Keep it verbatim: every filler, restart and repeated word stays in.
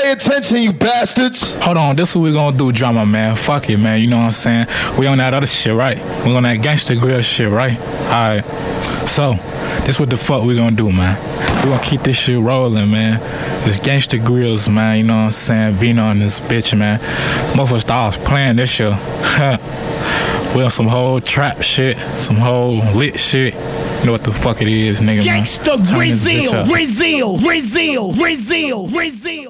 pay attention, you bastards. Hold on, this is what we gonna do, drama, man. Fuck it, man. You know what I'm saying? We on that other shit, right? We on that gangster grill shit, right? Alright. So, this what the fuck we gonna do, man. We gonna keep this shit rolling, man. It's gangster grills, man. You know what I'm saying? Vino and this bitch, man. Motherfuckers thought I was playing this shit. We on some whole trap shit, some whole lit shit. You know what the fuck it is, nigga, man. Gangsta Brazil, Brazil, Brazil, Brazil, Brazil.